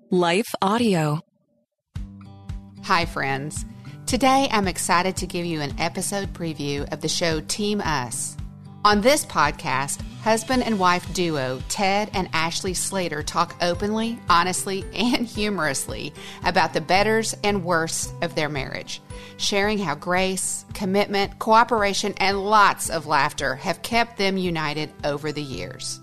Life Audio. Hi, friends. Today, I'm excited to give you an episode preview of the show Team Us. On this podcast, husband and wife duo Ted and Ashley Slater talk openly, honestly, and humorously about the betters and worsts of their marriage, sharing how grace, commitment, cooperation, and lots of laughter have kept them united over the years.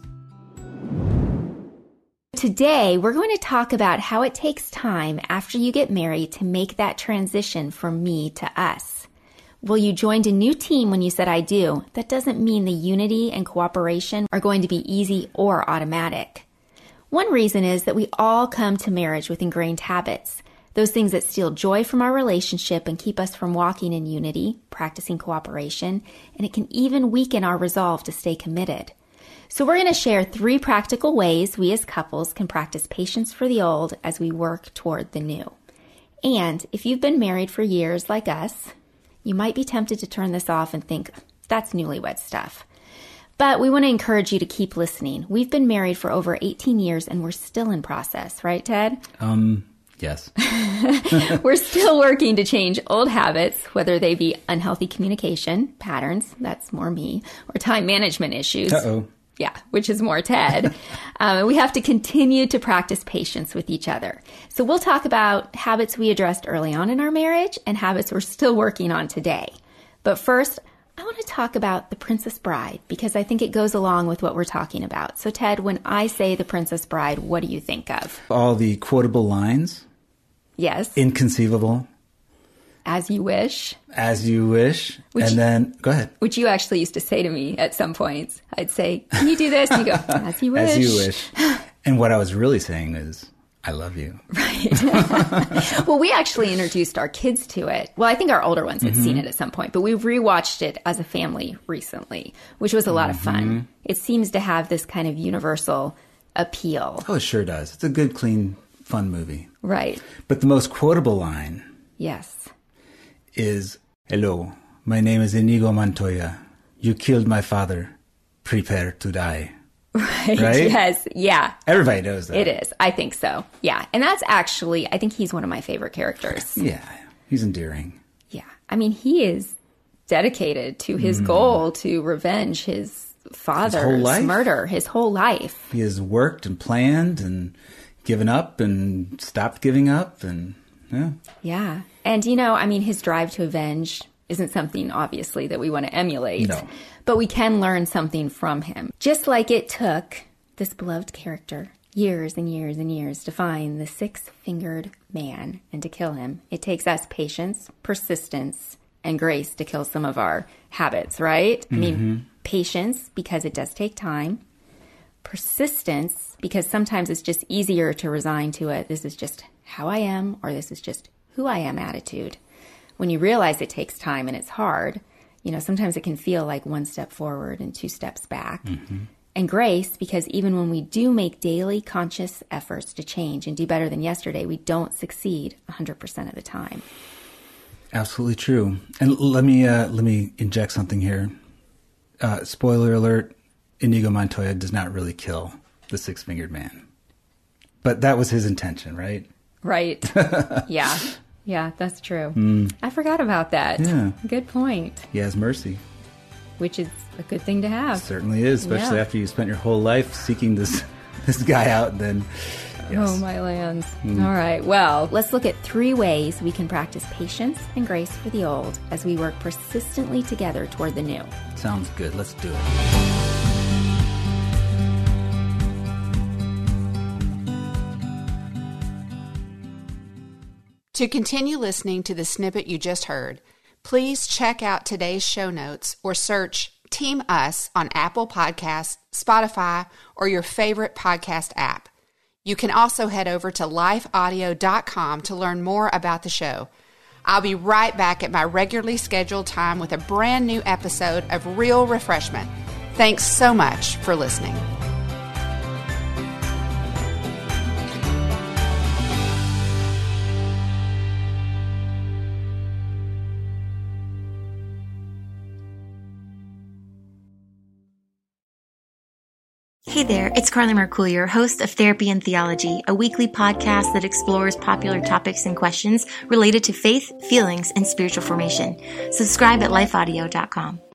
Today, we're going to talk about how it takes time after you get married to make that transition from me to us. Well, you joined a new team when you said I do. That doesn't mean the unity and cooperation are going to be easy or automatic. One reason is that we all come to marriage with ingrained habits, those things that steal joy from our relationship and keep us from walking in unity, practicing cooperation, and it can even weaken our resolve to stay committed. So we're going to share 3 practical ways we as couples can practice patience for the old as we work toward the new. And if you've been married for years like us, you might be tempted to turn this off and think, that's newlywed stuff. But we want to encourage you to keep listening. We've been married for over 18 years and we're still in process, right, Ted? Yes. We're still working to change old habits, whether they be unhealthy communication patterns, that's more me, or time management issues. Uh-oh. Yeah, which is more Ted. We have to continue to practice patience with each other. So we'll talk about habits we addressed early on in our marriage and habits we're still working on today. But first, I want to talk about The Princess Bride because I think it goes along with what we're talking about. So Ted, when I say The Princess Bride, what do you think of? All the quotable lines. Yes. Inconceivable. As you wish. As you wish. Then, go ahead. Which you actually used to say to me at some points. I'd say, can you do this? And you go, as you wish. As you wish. And what I was really saying is, I love you. Right. Well, we actually introduced our kids to it. Well, I think our older ones had seen it at some point, but we rewatched it as a family recently, which was a lot of fun. It seems to have this kind of universal appeal. Oh, it sure does. It's a good, clean, fun movie. Right. But the most quotable line... Yes. ...is, hello, my name is Inigo Montoya. You killed my father. Prepare to die. Right? Yes. Yeah. Everybody knows that. It is. I think so. Yeah. And that's actually, I think he's one of my favorite characters. Yeah. He's endearing. Yeah. I mean, he is dedicated to his goal to revenge his father's murder his whole life. He has worked and planned and given up and stopped giving up and, yeah. Yeah. And, you know, I mean, his drive to avenge isn't something, obviously, that we want to emulate. No. But we can learn something from him. Just like it took this beloved character years and years and years to find the 6-fingered man and to kill him, it takes us patience, persistence, and grace to kill some of our habits, right? I mean, patience, because it does take time. Persistence, because sometimes it's just easier to resign to it. This is just how I am, or this is just who I am attitude. When you realize it takes time and it's hard, you know, sometimes it can feel like 1 step forward and 2 steps back. And grace, because even when we do make daily conscious efforts to change and do better than yesterday, we don't succeed 100% of the time. Absolutely true. And let me inject something here. Spoiler alert, Inigo Montoya does not really kill the 6-fingered man. But that was his intention, right? Right. Yeah. Yeah, that's true. I forgot about that. Yeah. Good point. He has mercy. Which is a good thing to have. It certainly is, especially after you spent your whole life seeking this guy out. Then, yes. Oh, my lands. All right. Well, let's look at 3 ways we can practice patience and grace for the old as we work persistently together toward the new. Sounds good. Let's do it. To continue listening to the snippet you just heard, please check out today's show notes or search Team Us on Apple Podcasts, Spotify, or your favorite podcast app. You can also head over to lifeaudio.com to learn more about the show. I'll be right back at my regularly scheduled time with a brand new episode of Real Refreshment. Thanks so much for listening. Hey Hey there, it's Carly Mercourier, host of Therapy and Theology, a weekly podcast that explores popular topics and questions related to faith, feelings, and spiritual formation. Subscribe at lifeaudio.com.